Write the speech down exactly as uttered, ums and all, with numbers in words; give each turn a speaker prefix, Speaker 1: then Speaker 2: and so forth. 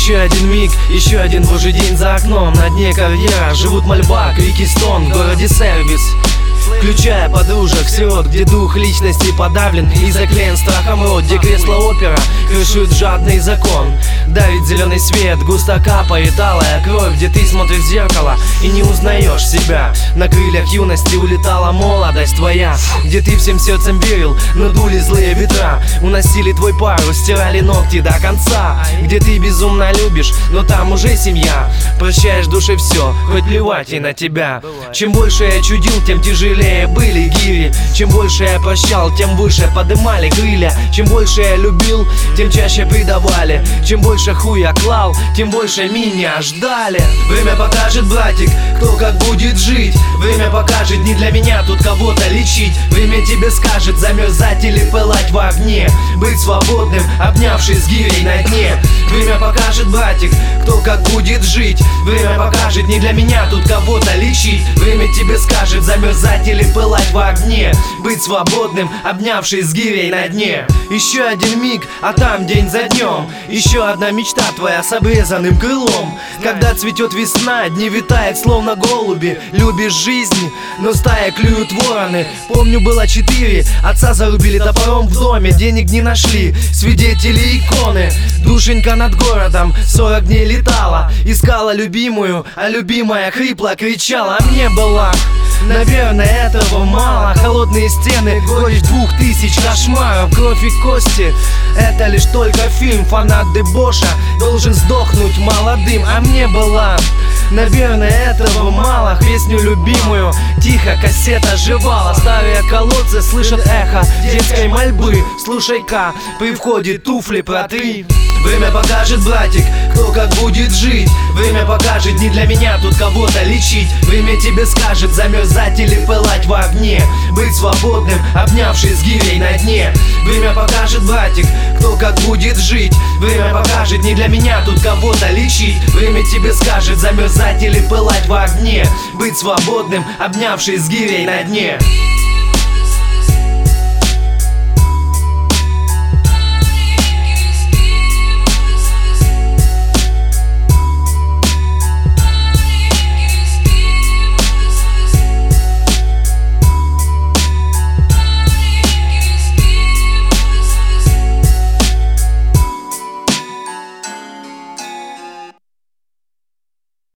Speaker 1: Еще один миг, еще один божий день за окном. На дне карьера живут мольба, крики, стон. В городе сервис, включая подружек, сирот, где дух личности подавлен и заклеен страхом рот, где кресло опера крышует жадный закон. Давит зеленый свет, густо капает алая кровь, где ты смотришь в зеркало и не узнаешь себя. На крыльях юности улетала молодость твоя, где ты всем сердцем верил, надули злые ветра, уносили твой парус, стирали ногти до конца. Где ты безумно любишь, но там уже семья, прощаешь душе все, хоть плевать и на тебя. Чем больше я чудил, тем тяжелее были гири. Чем больше я прощал, тем выше подымали крылья. Чем больше я любил, тем чаще предавали. Чем больше хуя клал, тем больше меня ждали. Время покажет, братик, кто как будет жить. Время покажет, не для меня тут кого-то лечить. Время тебе скажет, замерзать или пылать в огне, быть свободным, обнявшись с гирей на дне. Время покажет, братик, кто как будет жить. Время покажет, не для меня тут кого-то лечить. Время тебе скажет, замерзать или пылать в огне, быть свободным, обнявшись с гирей на дне. Еще один миг, а там день за днем. Еще одна мечта твоя с обрезанным крылом. Когда цветет весна, дни витает словно голуби. Любишь жизнь, но стая клюют вороны. Помню, было четыре, отца зарубили топором в доме. Денег не нашли, свидетели иконы. Душенька над городом сорок дней летала, искала любимую, а любимая хрипло кричала. А мне была, наверное, этого мало. Холодные стены, горечь двух тысяч кошмаров. Кровь и кости, это лишь только фильм. Фанат дебоша должен сдохнуть молодым. А мне была, наверное, этого мало. Песню любимую тихо кассета жевала. Старые колодцы слышат эхо детской мольбы. Слушай-ка, при входе туфли протри. Время покажет, братик, кто как будет жить. Время покажет, не для меня тут кого-то лечить. Время тебе скажет, замерзать или пылать в огне, быть свободным, обнявшись с гирей на дне. Время покажет, братик, кто как будет жить. Время покажет, не для меня тут кого-то лечить. Время тебе скажет, замерзать или пылать в огне, быть свободным, обнявшись с гирей на дне.